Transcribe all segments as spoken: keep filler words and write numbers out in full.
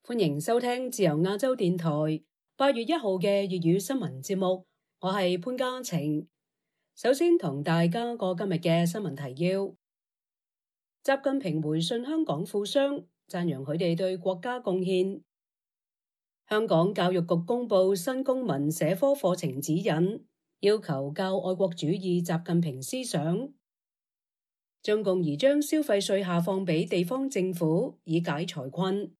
歡迎收聽自由亞洲電台八月一號嘅粵語新聞節目，我係潘嘉晴。首先同大家過今日嘅新聞提要。習近平回信香港富商，讚揚佢哋對國家貢獻。香港教育局公布新公民社科課程指引，要求教愛國主義習近平思想。中共擬將消費稅下放俾地方政府，以解財困。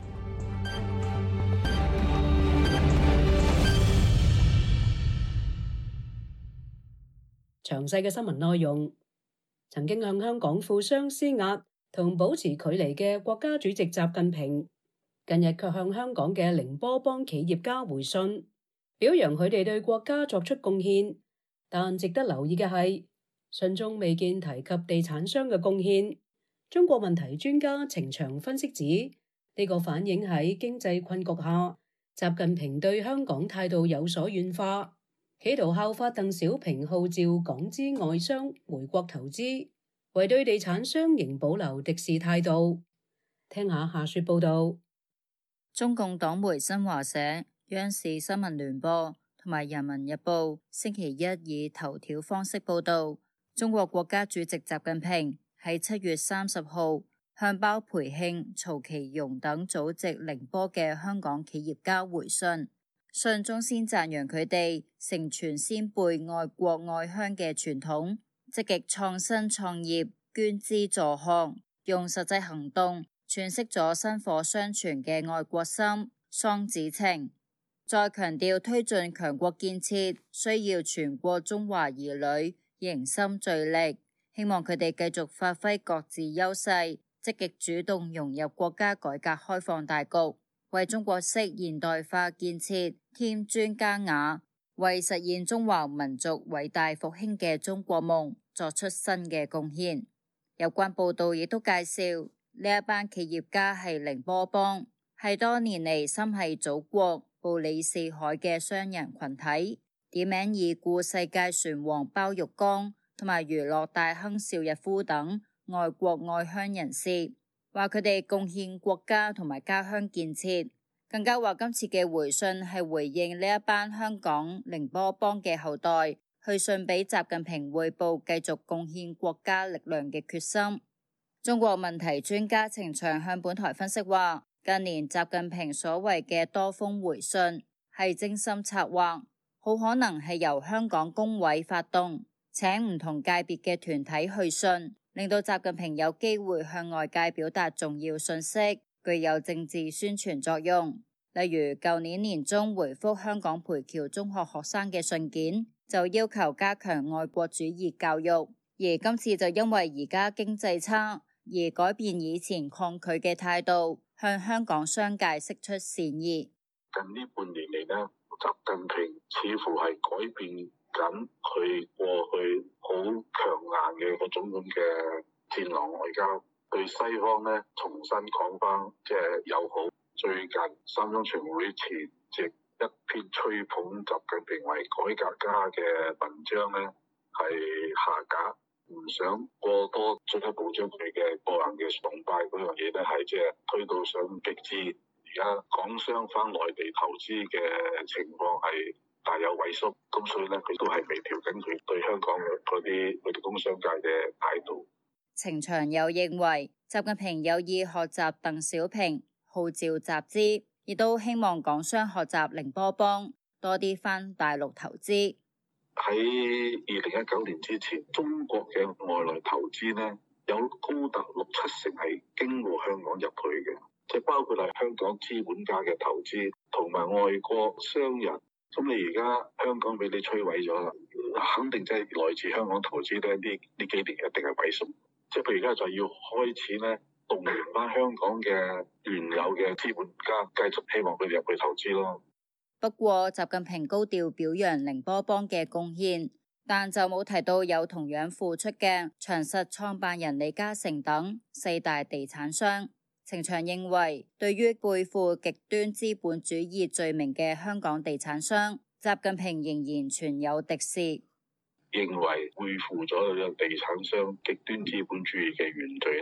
詳細嘅新聞內容。曾經向香港富商施壓同保持距離嘅國家主席習近平，近日卻向香港嘅寧波幫企業家回信，表揚佢哋對國家作出貢獻。但值得留意嘅係，信中未見提及地產商嘅貢獻。中國問題專家程翔分析指，呢個反映喺經濟困局下，習近平對香港態度有所軟化，企圖效法鄧小平號召港資外商回國投資，為對地產商仍保留敵視態度。聽下夏雪報道。 中共黨媒新華社、央視新聞聯播同埋人民日報星期一以頭條方式報道，中國國家主席習近平喺七月三十號向包培慶、曹其容等祖籍寧波嘅香港企業家回信。信中先讚揚佢哋承傳先輩愛國愛鄉嘅傳統，積極創新創業，捐資助項，用實際行動詮釋咗薪火相傳嘅愛國心、桑梓情。再強調推進強國建設需要全國中華兒女凝心聚力，希望佢哋繼續發揮各自優勢，積極主動融入國家改革開放大局，為中國式現代化建設添磚加瓦，為實現中華民族偉大復興嘅中國夢作出新嘅貢獻。有關報道亦都介紹，呢一班企業家係寧波幫，係多年嚟心繫祖國、步履四海嘅商人群體，點名已故世界船王包玉剛同埋娛樂大亨邵逸夫等愛國愛鄉人士，話佢哋貢獻國家同埋家鄉建設，更加話今次嘅回信係回應呢一班香港寧波幫嘅後代去信俾習近平匯報繼續貢獻國家力量嘅決心。中國問題專家程翔向本台分析話，近年習近平所謂嘅多封回信係精心策劃，好可能係由香港工委發動，請唔同界別嘅團體去信，令到習近平有機會向外界表達重要信息，具有政治宣傳作用。例如舊年年中回覆香港培僑中學學生嘅信件，就要求加強愛國主義教育，而今次就因為而家經濟差，而改變以前抗拒嘅態度，向香港商界釋出善意。 近呢半年嚟呢，習近平似乎係改變緊佢過去好強硬嘅嗰種咁嘅戰狼外交，對西方呢重新講翻即係友好。最近三中全會前夕一篇吹捧習近平為改革家嘅文章呢，係下架，唔想過多進一步將佢嘅個人嘅崇拜嗰樣嘢呢，係即係推到上極致。而家港商翻內地投資嘅情況係大有萎縮，咁所以呢，佢都係微調緊佢對香港嗰啲佢哋工商界嘅態度。 程翔又認為習近平有意學習鄧小平號召集資，亦都希望港商學習寧波幫，多啲返大陸投資。 喺二零一九年之前，中國嘅外來投資呢，有高達六七成係經過香港入去嘅，即係包括係香港資本家嘅投資同埋外國商人。咁你而家香港俾你摧毀咗啦，肯定即係來自香港投資呢呢呢幾年一定係萎縮。即係佢而家就要開始呢，動員翻香港嘅原有嘅資本家，繼續希望佢哋入去投資咯。 不過習近平高調表揚寧波幫嘅貢獻，但就冇提到有同樣付出嘅長實創辦人李嘉誠等四大地產商。程翔認為，對於背負極端資本主義罪名嘅香港地產商，習近平仍然存有敵視。 認為背負咗地產商極端資本主義嘅原罪呢，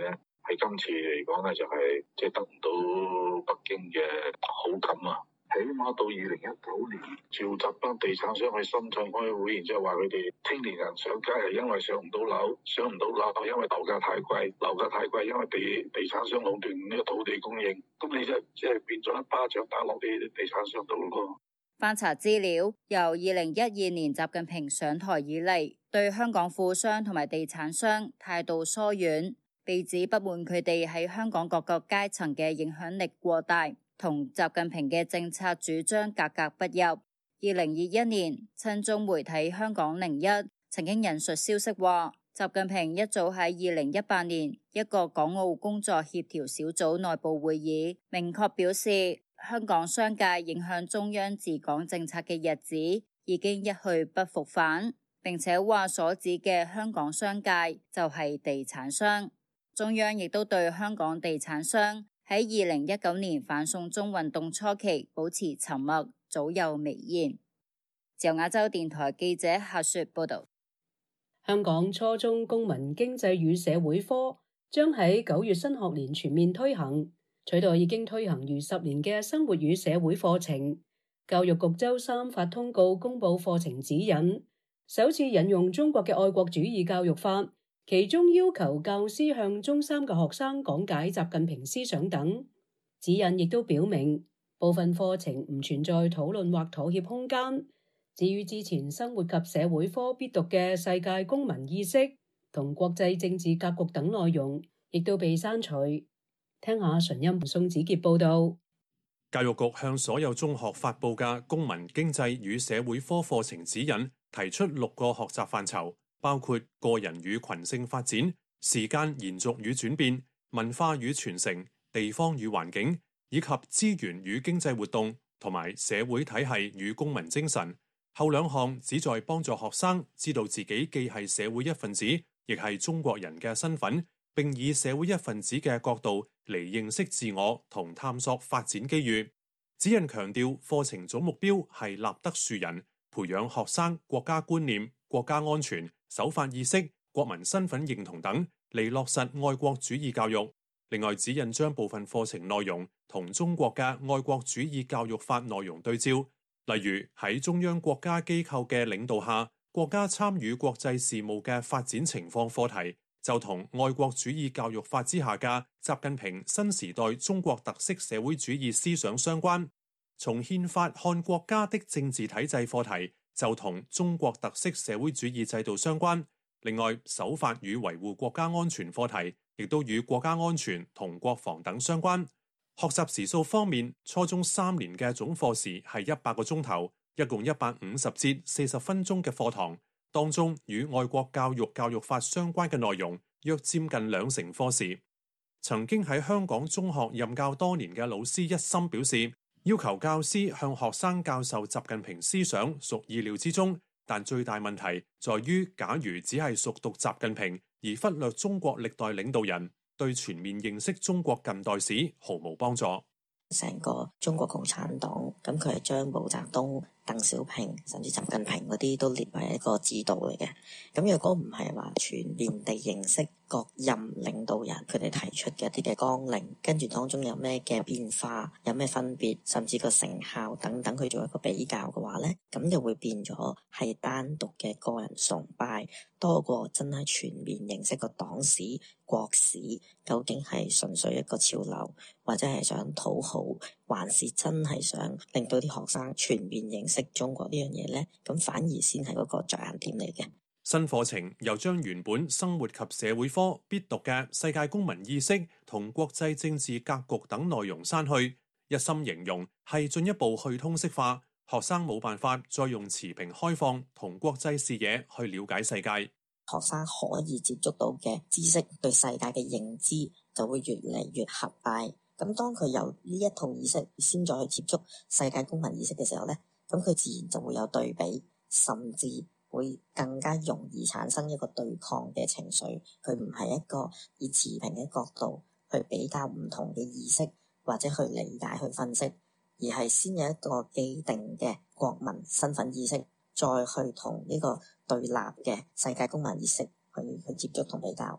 喺今次嚟講咧，就係即係得唔到北京嘅好感啊。起碼到二零一九年召集班地產商去深圳開會，然之後話佢哋青年人上街係因為上唔到樓，上唔到樓因為樓價太貴，樓價太貴因為地地產商壟斷呢個土地供應，咁你就即係變咗一巴掌打落地地產商度咯。 翻查資料，由二零一二年習近平上台以嚟，對香港富商同埋地產商態度疏遠，被指不滿佢哋喺香港各個階層嘅影響力過大，同習近平嘅政策主張格格不入。二零二一年，親中媒體香港零一曾經引述消息話，習近平一早喺二零一八年一個港澳工作協調小組內部會議，明確表示香港商界影響中央治港政策嘅日子已經一去不復返，並且話所指嘅香港商界就係地產商。中央亦都對香港地產商喺二零一九年反送中運動初期保持沉默，早有微言。自由亞洲電台記者夏雪報道。 香港初中公民經濟與社會科將喺九月新學年全面推行，取代已經推行逾十年嘅生活與社會課程。教育局周三發通告公布課程指引，首次引用中國嘅愛國主義教育法，其中要求教師向中三嘅學生講解習近平思想等。指引亦都表明，部分課程唔存在討論或妥協空間。至於之前生活及社會科必讀嘅世界公民意識同國際政治格局等內容，亦都被刪除。聽下純音宋子傑報道。 教育局向所有中學發佈嘅公民經濟與社會科課程指引，提出六個學習範疇，包括個人與群性發展、時間延續與轉變、文化與傳承、地方與環境，以及資源與經濟活動同埋社會體系與公民精神。後兩項旨在幫助學生知道自己既係社會一份子，亦係中國人嘅身份，並以社會一份子嘅角度嚟認識自我同探索發展機遇。指引強調課程總目標係立德樹人，培養學生國家觀念、國家安全、守法意識、國民身份認同等，嚟落實愛國主義教育。另外，指引將部分課程內容同中國嘅愛國主義教育法內容對照。例如喺中央國家機構嘅領導下，國家參與國際事務嘅發展情況課題，就同愛國主義教育法之下嘅習近平新時代中國特色社會主義思想相關。從憲法看國家的政治體制課題，就同中國特色社會主義制度相關。另外，守法與維護國家安全課題，亦都與國家安全同國防等相關。學習時數方面，初中三年嘅總課時係一百個鐘頭，一共一百五十節四十分鐘嘅課堂，當中與愛國教育教育法相關嘅內容約佔近兩成課時。曾經喺香港中學任教多年嘅老師一心表示，要求教師向學生教授習近平思想屬意料之中，但最大問題在於，假如只係熟讀習近平而忽略中國歷代領導人，對全面認識中國近代史毫無幫助。 成個中國共產黨，咁佢係將毛澤東、鄧小平甚至習近平嗰啲都列為一個指導嚟嘅。咁若果唔係話全面地認識各任領導人佢哋提出嘅一啲嘅綱領，跟住當中有咩嘅變化，有咩分別，甚至個成效等等，去做一個比較嘅話呢，咁就會變咗係單獨嘅個人崇拜，多過真係全面認識個黨史、國史究竟係純粹一個潮流，或者係想討好，還是真係想令到啲學生全面認識中國呢樣嘢呢？咁反而先係嗰個着眼點嚟嘅。 新課程又將原本生活及社會科必讀嘅世界公民意識同國際政治格局等內容刪去，一心形容係進一步去通識化，學生冇辦法再用持平開放同國際視野去了解世界。 學生可以接觸到嘅知識，對世界嘅認知就會越嚟越狹隘。咁當佢由呢一套意識先再去接觸世界公民意識嘅時候呢，咁佢自然就會有對比，甚至會更加容易產生一個對抗嘅情緒。佢唔係一個以持平嘅角度去比較唔同嘅意識，或者去理解去分析，而係先有一個既定嘅國民身份意識，再去同呢個對立嘅世界公民意識去去接觸同比較。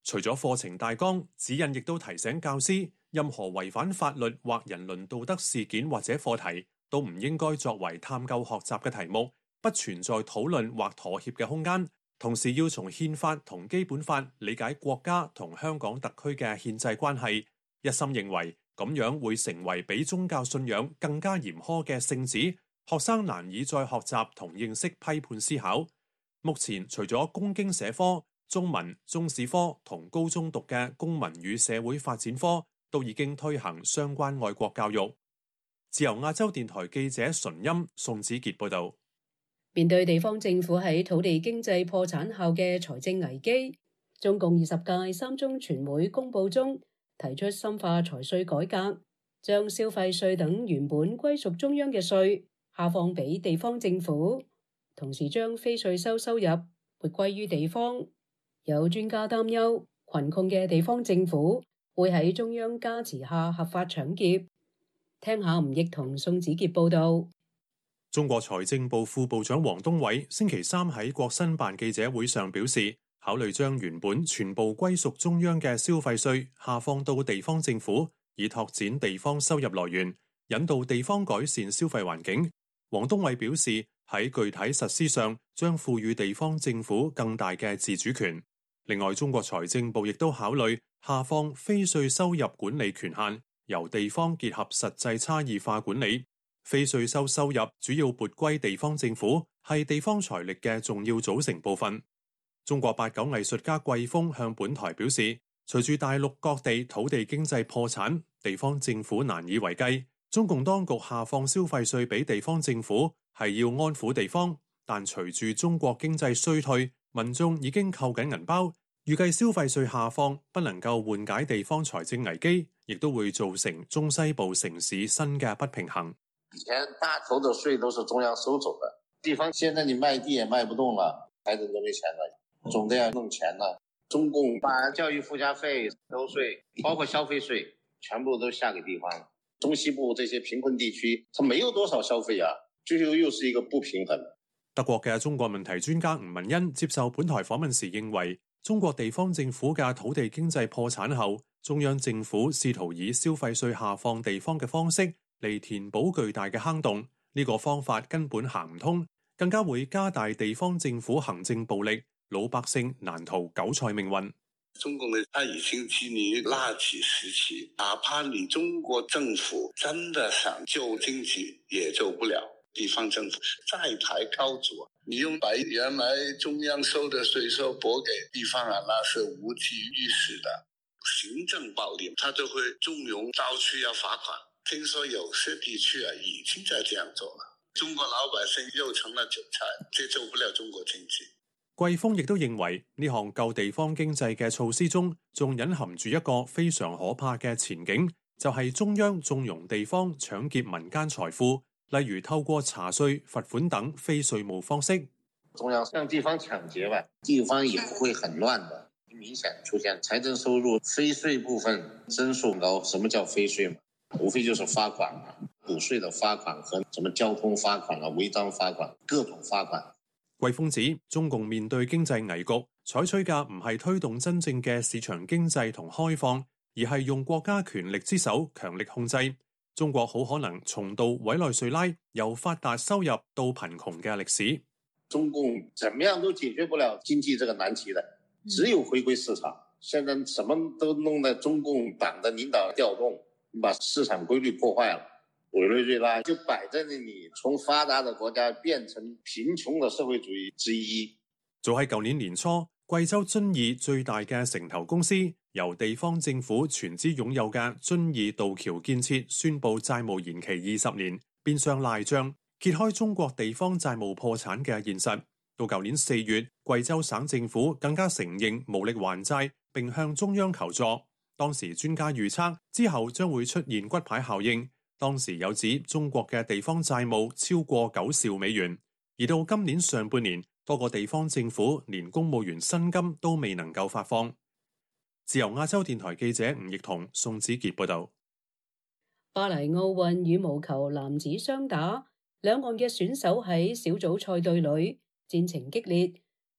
除咗課程大綱，指引亦都提醒教師，任何違反法律或人倫道德事件或者課題，都唔應該作為探究學習嘅題目，不存在討論或妥協嘅空間。同時要從憲法同基本法理解國家同香港特區嘅憲制關係，一心認為咁樣會成為比宗教信仰更加嚴苛嘅聖旨，學生難以再學習同認識批判思考。目前除咗公經社科、中文、中史科同高中讀嘅公民與社會發展科都已經推行相關愛國教育。自由亞洲電台記者純音宋子傑報道。 面對地方政府喺土地經濟破產後嘅財政危機，中共二十屆三中全會公報中提出深化財稅改革，將消費稅等原本歸屬中央嘅稅下放俾地方政府，同時將非稅收收入撥歸於地方。有專家擔憂，貧窮嘅地方政府會喺中央加持下合法搶劫。聽下吳奕同宋子傑報道。 中國財政部副部長王東偉星期三喺國新辦記者會上表示，考慮將原本全部歸屬中央嘅消費稅下放到地方政府，以拓展地方收入來源，引導地方改善消費環境。王東偉表示，喺具體實施上將賦予地方政府更大嘅自主權。另外，中國財政部亦都考慮下放非稅收入管理權限，由地方結合實際差異化管理。非稅收收入主要撥歸地方政府，係地方財力嘅重要組成部分。中國八九藝術家季風向本台表示，隨住大陸各地土地經濟破產，地方政府難以為繼，中共當局下放消費稅俾地方政府係要安撫地方，但隨住中國經濟衰退，民眾已經扣緊銀包，預計消費稅下放不能夠緩解地方財政危機，亦都會造成中西部城市新嘅不平衡。 以前大頭的稅都是中央收走的，地方現在你賣地也賣不動了，財政都沒錢了，總得要弄錢了。中共把教育附加費、收稅，包括消費稅，全部都下給地方。中西部這些貧困地區，它沒有多少消費啊，最後又是一個不平衡。 德國嘅中國問題專家吳文欣接受本台訪問時認為，中國地方政府嘅土地經濟破產後，中央政府試圖以消費稅下放地方嘅方式嚟填補巨大嘅坑洞，呢個方法根本行唔通，更加會加大地方政府行政暴力，老百姓難逃韭菜命運。 中共呢，他已經基於垃圾時期，哪怕你中國政府真的想救經濟，也救不了。地方政府是債台高築，你用把原來中央收的稅收撥給地方啊，那是無濟於事的。行政暴力，他就會縱容郊區要罰款。聽說有些地區啊，已經在這樣做了。中國老百姓又成了韭菜，這救不了中國經濟。 季風亦都認為呢項救地方經濟嘅措施中，仲隱含住一個非常可怕嘅前景，就係、是、中央縱容地方搶劫民間財富。例如透過查稅、罰款等非稅務方式， 中央向地方搶劫吧，地方也不會很亂的。明顯出現財政收入非稅部分增數高。什麼叫非稅嘛？無非就是罰款嘛，補稅的罰款和什麼交通罰款啊、違章罰款、各種罰款。 季風指中共面對經濟危局，採取嘅唔係推動真正嘅市場經濟同開放，而係用國家權力之手強力控制。中國好可能重蹈委內瑞拉由發達收入到貧窮嘅歷史。 中共怎麼樣都解決不了經濟這個難題的，只有回歸市場。現在什麼都弄得中共黨的領導調動，把市場規律破壞了。委內瑞拉就擺在那裡，從發達的國家變成貧窮的社會主義之一。 早喺舊年年初，貴州遵義最大嘅城投公司由地方政府全資擁有嘅遵義渡橋建設宣布債務延期二十年，變相賴賬，揭開中國地方債務破產嘅現實。到舊年四月，貴州省政府更加承認無力還債，並向中央求助。當時專家預測之後將會出現骨牌效應。當時有指中國嘅地方債務超過九兆美元，而到今年上半年，多個地方政府連公務員薪金都未能夠發放。自由亞洲電台記者吳奕彤、宋子傑報道。 巴黎奧運羽毛球男子雙打，兩岸嘅選手喺小組賽對壘，戰情激烈，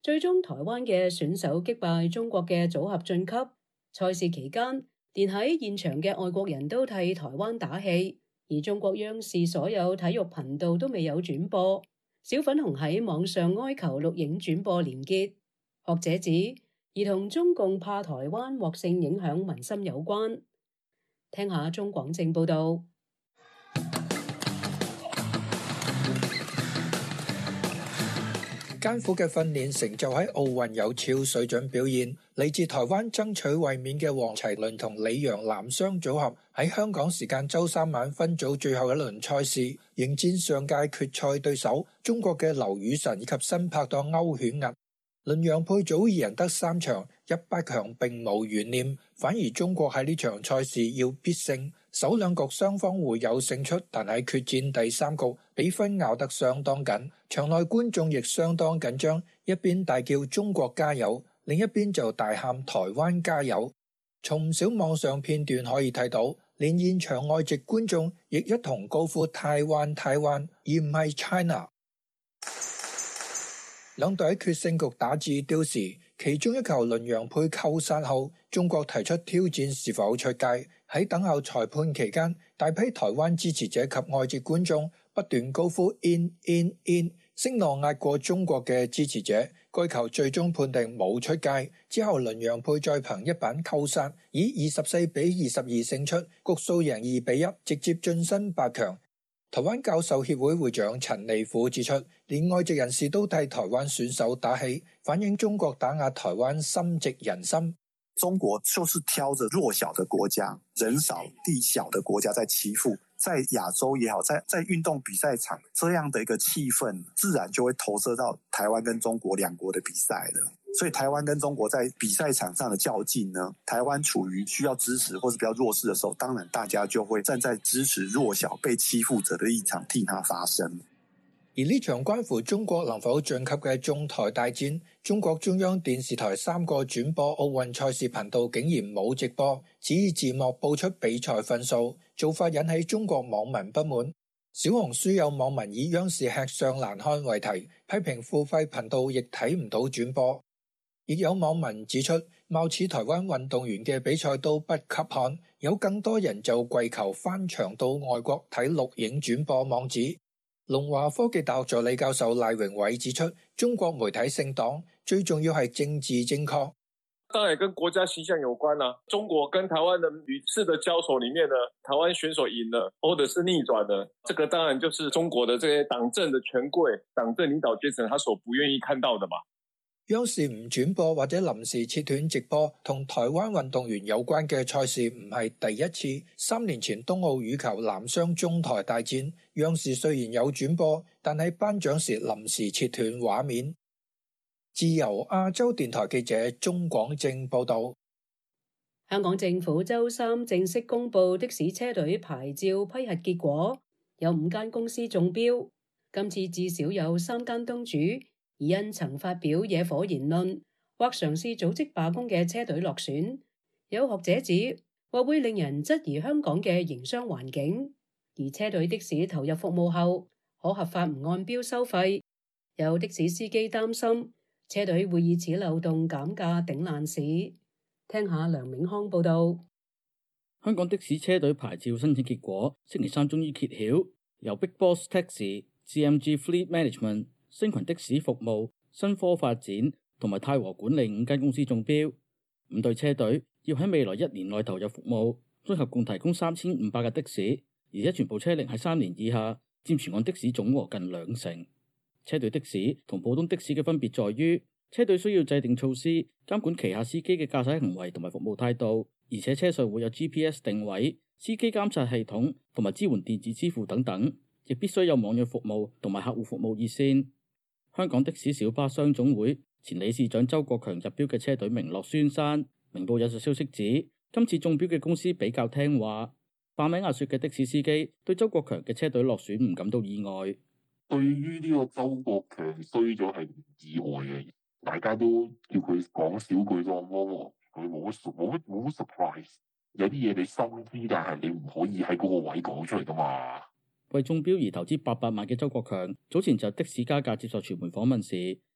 最終台灣嘅選手擊敗中國嘅組合晉級。賽事期間，連喺現場嘅外國人都替台灣打氣，而中國央視所有體育頻道都未有轉播。小粉紅喺網上哀求錄影轉播連結。學者指，而同中共怕台灣獲勝影響民心有關。聽下中廣正報道。 艱苦嘅訓練成就喺奧運有超水準表現。嚟自台灣爭取衛冕嘅黃齊麟同李洋男雙組合喺香港時間周三晚分組最後一輪賽事，迎戰上屆決賽對手中國嘅劉雨辰以及新拍檔歐顯屹。麟洋配組二人得三場，入八強並無懸念，反而中國喺呢場賽事要必勝。首兩局雙方互有勝出，但喺決戰第三局比分咬得相當緊，場內觀眾亦相當緊張，一邊大叫中國加油，另一邊就大喊台灣加油。從唔少網上片段可以睇到，連現場外籍觀眾亦一同高呼台灣台灣，而唔係 China。兩隊喺決勝局打至刁時，其中一球麟洋配扣殺後，中國提出挑戰是否出界。喺等候裁判期間，大批台灣支持者及外籍觀眾不斷高呼 in in in， 聲浪壓過中國嘅支持者。該球最終判定冇出界，之後麟洋配再憑一板扣殺，以二十四比二十二勝出，局數贏二比一，直接晉身八強。台灣教授協會會長陳利虎指出，連外籍人士都替台灣選手打氣，反映中國打壓台灣深植人心。 中國就是挑着弱小的國家、人少地小的國家在欺負，在亞洲也好，在在運動比賽場這樣的一個氣氛，自然就會投射到台灣跟中國兩國的比賽了。所以台灣跟中國在比賽場上的較勁呢，台灣處於需要支持或是比較弱勢的時候，當然大家就會站在支持弱小被欺負者的立場替他發聲。 而呢場關乎中國能否晉級嘅中台大戰，中國中央電視台三個轉播奧運賽事頻道竟然冇直播，只以字幕報出比賽分數，做法引起中國網民不滿。小紅書有網民以央視吃相難看為題，批評付費頻道亦睇唔到轉播。亦有網民指出，貌似台灣運動員嘅比賽都不給看，有更多人就跪求翻牆到外國睇錄影轉播網址。龍華科技大學助理教授賴榮偉指出，中國媒體姓黨，最重要係政治正確。 當然跟國家形象有關啦、啊。中國跟台灣的屢次的交手裏面呢，台灣選手贏了，或者是逆轉的，這個當然就是中國的這些黨政的權貴、黨政領導階層，他所不願意看到的嘛。 央視唔轉播或者臨時切斷直播同台灣運動員有關嘅賽事唔係第一次。三年前冬奧羽球男雙中台大戰，央視雖然有轉播，但喺頒獎時臨時切斷畫面。自由亞洲電台記者鍾廣正報道。 香港政府周三正式公布的士車隊牌照批核結果，有五間公司中標，今次至少有三間東主而因曾發表惹火言論或嘗試組織罷工嘅車隊落選。有學者指或會令人質疑香港嘅營商環境，而車隊的士投入服務後可合法唔按標收費。有的士司機擔心車隊會以此漏洞減價頂爛市。聽下梁永康報道。 香港的士車隊牌照申請結果星期三終於揭曉，由 Big Boss Taxi、G M G Fleet Management、星群的士服務、新科發展同埋泰和管理五間公司中標。五隊車隊要喺未來一年內投入服務，綜合共提供三千五百架的士，而且全部車齡喺三年以下，佔全港的士總和近兩成。車隊的士同普通的士嘅分別在於，車隊需要制定措施監管旗下司機嘅駕駛行為同埋服務態度，而且車上會有 G P S 定位、司機監察系統同埋支援電子支付等等，亦必須有網約服務同埋客戶服務熱線。香港的士小巴商總會前理事長周國強入標嘅車隊名落孫山。明報引述消息指，今次中標嘅公司比較聽話。罷名阿雪嘅的，的士司機對周國強嘅車隊落選唔感到意外。 對於呢個周國強衰咗係唔意外嘅，大家都叫佢講少句咯，佢冇乜冇乜冇乜 surprise。有啲嘢你心知，但係你唔可以喺嗰個位講出嚟噶嘛。 為中標而投資八百萬嘅周國強，早前就的士加價接受傳媒訪問時，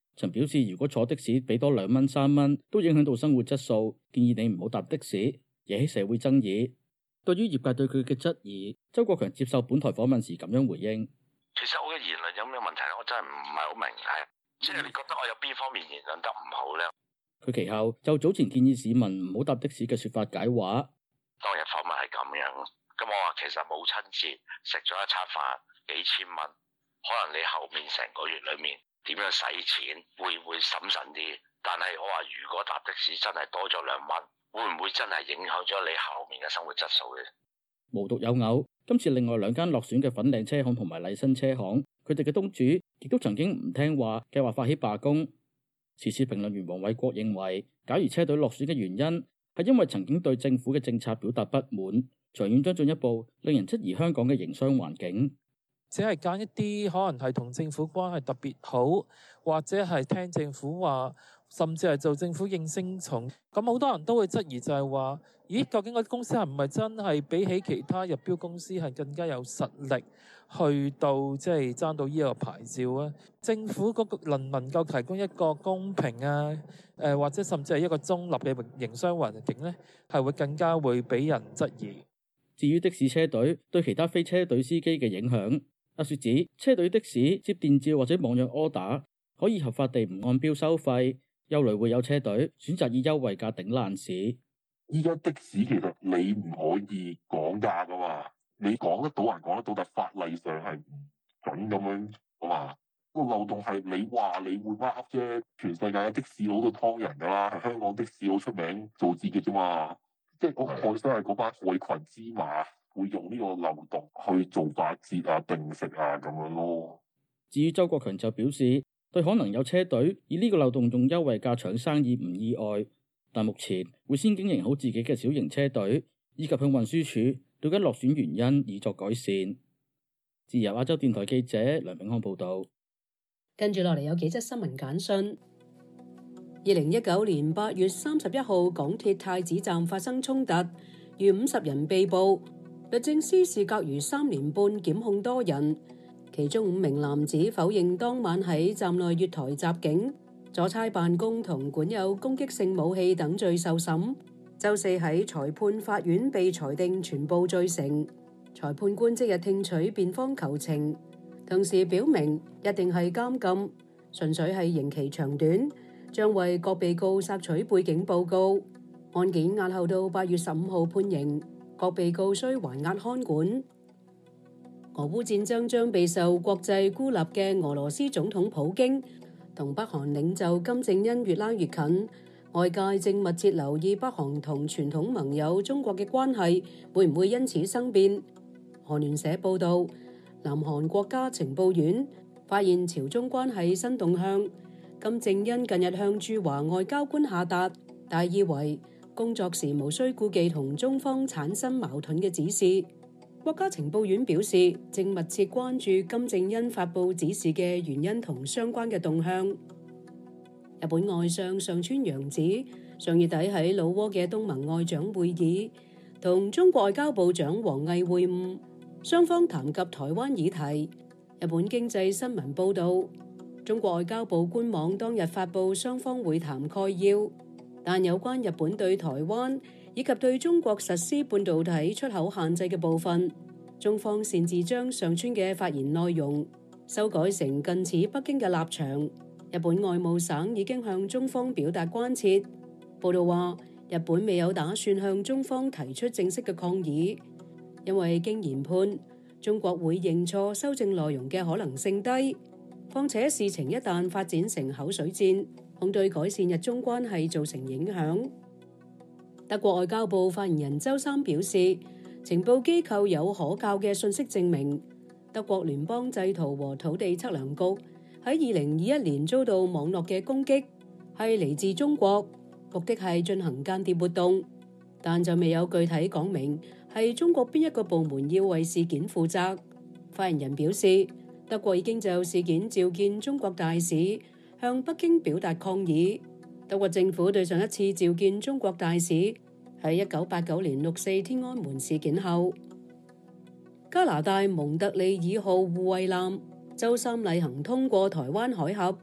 曾表示，如果坐的士俾多兩蚊三蚊，都影響到生活質素，建議你唔好搭的士，惹起社會爭議。對於業界對佢嘅質疑，周國強接受本台訪問時咁樣回應： 其實我嘅言論有咩問題？我真係唔係好明係，即係你覺得我有邊方面言論得唔好呢？ 佢其後就早前建議市民唔好搭的士嘅說法解話。 當日訪問係咁樣，咁我話其實母親節食咗一餐飯幾千蚊，可能你後面成個月裏面點樣使錢會會審慎啲。但係我話如果搭的士真係多咗兩蚊，會唔會真係影響咗你後面嘅生活質素嘅？ 無獨有偶，今次另外兩間落選嘅粉嶺車行同埋麗新車行，佢哋嘅東主亦都曾經唔聽話，計劃發起罷工。時事評論員黃偉國認為，假如車隊落選嘅原因係因為曾經對政府嘅政策表達不滿，長遠將進一步令人質疑香港嘅營商環境。 只係揀一啲可能係同政府關係特別好，或者係聽政府話，甚至係做政府應聲蟲。咁好多人都會質疑就係話，咦，究竟嗰啲公司係唔係真係比起其他入標公司係更加有實力去到即係爭到呢個牌照啊？政府嗰個能唔能夠提供一個公平啊，誒、呃、或者甚至係一個中立嘅營商環境呢，係會更加會俾人質疑。 至於的士車隊對其他非車隊司機嘅影響，阿雪指車隊的士接電召或者網約 order 可以合法地唔按標收費，憂慮會有車隊選擇以優惠價頂爛市。 依家的士其實你唔可以講價噶嘛，你講得到人講得到，但法例上係唔準咁樣噶嘛。個漏洞係你話你會呃啫，全世界嘅的士佬都劏人噶啦，係香港的士好出名做節嘅啫嘛。即係我本身係嗰班害群之馬，會用呢個漏洞去做八折啊、定食啊咁樣咯。 至於周國強就表示，對可能有車隊以呢個漏洞用優惠價搶生意唔意外，但目前會先經營好自己嘅小型車隊，以及向運輸署了解落選原因，以作改善。自由亞洲電台記者梁炳康報道。 跟住落嚟有幾則新聞簡訊。二零一九年八月三十一號，港鐵太子站發生衝突，逾五十人被捕。律政司事隔逾三年半檢控多人，其中五名男子否認當晚喺站內月台襲警、阻差辦公同管有攻擊性武器等罪受審。周四喺裁判法院被裁定全部罪成。裁判官即日聽取辯方求情，同時表明一定係監禁，純粹係刑期長短，將為各被告索取背景報告。案件押後到八月十五號判刑，各被告需還押看管。俄烏戰爭將備受國際孤立嘅俄羅斯總統普京同北韓領袖金正恩越拉越近，外界正密切留意北韓同傳統盟友中國嘅關係會唔會因此生變。韓聯社報道，南韓國家情報院發現朝中關係新動向。金正恩近日向駐華外交官下達大意為工作時無需顧忌同中方產生矛盾嘅指示。國家情報院表示，正密切關注金正恩發布指示嘅原因同相關嘅動向。日本外相上川陽子上月底喺老撾嘅東盟外長會議同中國外交部長王毅會晤，雙方談及台灣議題。日本經濟新聞報道，中國外交部官網當日發布雙方會談概要，但有關日本對台灣以及對中國實施半導體出口限制嘅部分，中方擅自將上川嘅發言內容修改成近似北京嘅立場。日本外務省已經向中方表達關切。報道話，日本未有打算向中方提出正式嘅抗議，因為經研判，中國會認錯修正內容嘅可能性低。況且事情一旦發展成口水戰，恐對改善日中關係造成影響。德國外交部發言人周三表示，情報機構有可靠嘅信息證明，德國聯邦製圖和土地測量局喺二零二一年遭到網絡嘅攻擊，係嚟自中國，目的係進行間諜活動，但就未有具體講明係中國邊一個部門要為事件負責。發言人表示，德國已經就事件召見中國大使，向北京表達抗議。德國政府對上一次召見中國大使喺一九八九年六四天安門事件後。加拿大蒙特利爾號護衛艦周三例行通過台灣海峽，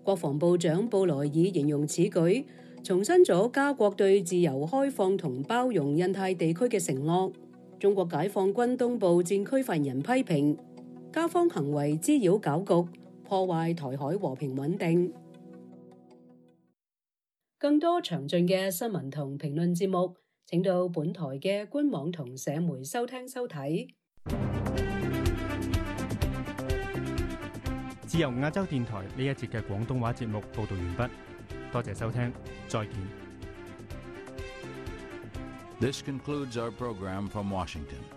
國防部長布萊爾形容此舉重申咗加國對自由開放同包容印太地區嘅承諾。中國解放軍東部戰區發言人批評加方行為滋擾搞局，破壞台海和平穩定。更多詳盡嘅新聞同評論節目，請到本台嘅官網同社媒收聽收睇。 自由亞洲電台呢一節嘅廣東話節目報道完畢，多謝收聽，再見。 This concludes our program from Washington.